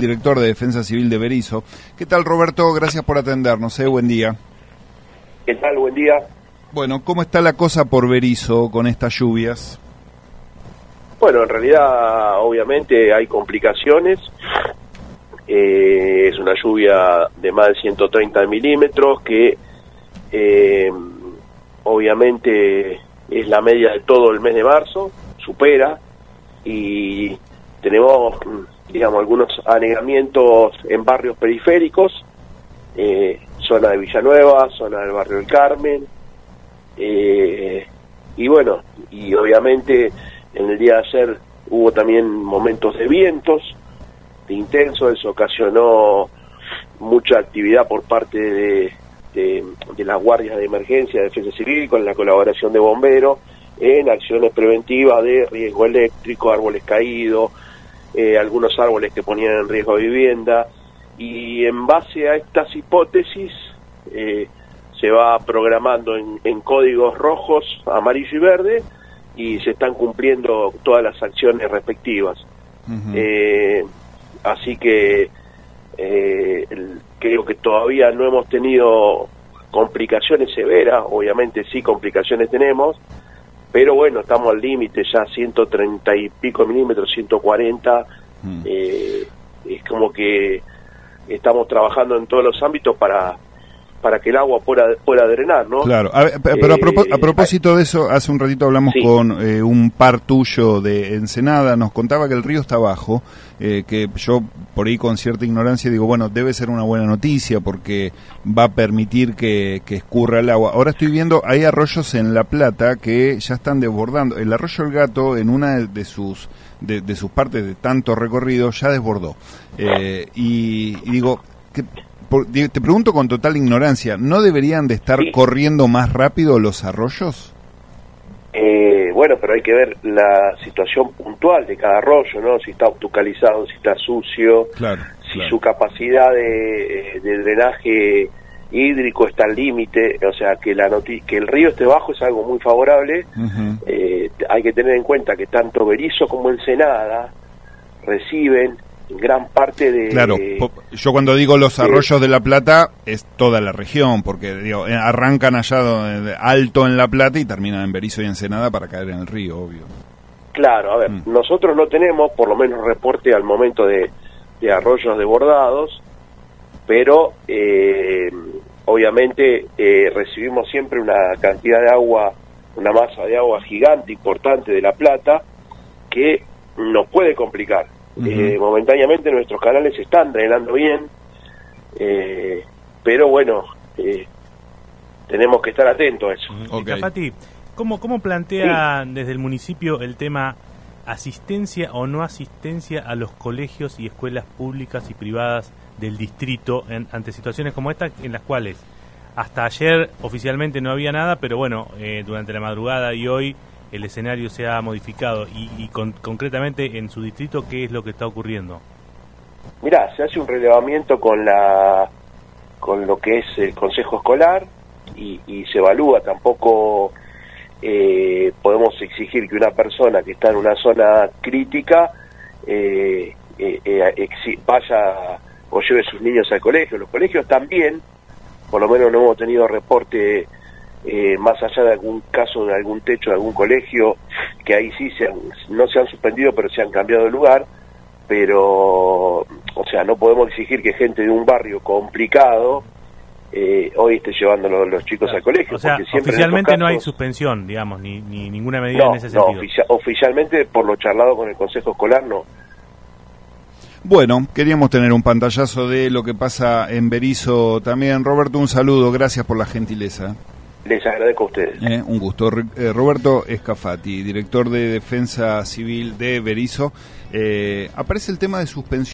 director de Defensa Civil de Berisso. ¿Qué tal, Roberto? Gracias por atendernos. Buen día. ¿Qué tal? Buen día. Bueno, ¿cómo está la cosa por Berisso con estas lluvias? Bueno, en realidad, obviamente, hay complicaciones. Es una lluvia de más de 130 milímetros que, obviamente, es la media de todo el mes de marzo, supera, y tenemos, digamos, algunos anegamientos en barrios periféricos, zona de Villanueva, zona del barrio del Carmen, y bueno, y obviamente en el día de ayer hubo también momentos de vientos, de intenso, eso ocasionó mucha actividad por parte de las guardias de emergencia de Defensa Civil con la colaboración de bomberos en acciones preventivas de riesgo eléctrico, árboles caídos, algunos árboles que ponían en riesgo vivienda, y en base a estas hipótesis se va programando en códigos rojos, amarillo y verde, y se están cumpliendo todas las acciones respectivas. Así que creo que todavía no hemos tenido complicaciones severas, obviamente sí complicaciones tenemos, pero bueno, estamos al límite ya, 130 y pico milímetros, 140, es como que estamos trabajando en todos los ámbitos para que el agua pueda drenar, ¿no? Claro, pero a propósito de eso, hace un ratito hablamos con un par tuyo de Ensenada, nos contaba que el río está bajo, que yo por ahí con cierta ignorancia digo, bueno, debe ser una buena noticia porque va a permitir que escurra el agua. Ahora estoy viendo, hay arroyos en La Plata que ya están desbordando. El arroyo El Gato, en una de sus partes de tanto recorrido, ya desbordó. Y digo, te pregunto con total ignorancia, ¿no deberían de estar corriendo más rápido los arroyos? Bueno, pero hay que ver la situación puntual de cada arroyo, ¿no? Si está obtucalizado, si está sucio, si su capacidad de drenaje hídrico está al límite, o sea, que el río esté bajo es algo muy favorable. Hay que tener en cuenta que tanto Berisso como Ensenada reciben gran parte de... Claro, yo cuando digo los arroyos de La Plata es toda la región, porque digo, arrancan allá alto en La Plata y terminan en Berisso y Ensenada para caer en el río, obvio. Claro, a ver, nosotros no tenemos por lo menos reporte al momento de arroyos desbordados, pero obviamente recibimos siempre una cantidad de agua, una masa de agua gigante, importante de La Plata, que nos puede complicar. Momentáneamente nuestros canales se están drenando bien, pero bueno, tenemos que estar atentos a eso. Cafati, ¿cómo plantea desde el municipio el tema asistencia o no asistencia a los colegios y escuelas públicas y privadas del distrito ante situaciones como esta, en las cuales hasta ayer oficialmente no había nada, pero bueno, durante la madrugada y hoy el escenario se ha modificado y concretamente en su distrito, ¿qué es lo que está ocurriendo? Mirá, se hace un relevamiento con lo que es el consejo escolar y se evalúa. Tampoco podemos exigir que una persona que está en una zona crítica vaya o lleve sus niños al colegio. Los colegios también, por lo menos no hemos tenido reporte más allá de algún caso de algún techo de algún colegio, que ahí sí no se han suspendido, pero se han cambiado de lugar, pero, o sea, no podemos exigir que gente de un barrio complicado hoy esté llevando los chicos al colegio. O sea, porque siempre oficialmente casos, no hay suspensión, digamos, ni ninguna medida en ese sentido. No, oficialmente, por lo charlado con el consejo escolar, no. Bueno, queríamos tener un pantallazo de lo que pasa en Berisso también. Roberto, un saludo, gracias por la gentileza. Les agradezco a ustedes. Un gusto. Roberto Scafati, director de Defensa Civil de Berisso. Aparece el tema de suspensión.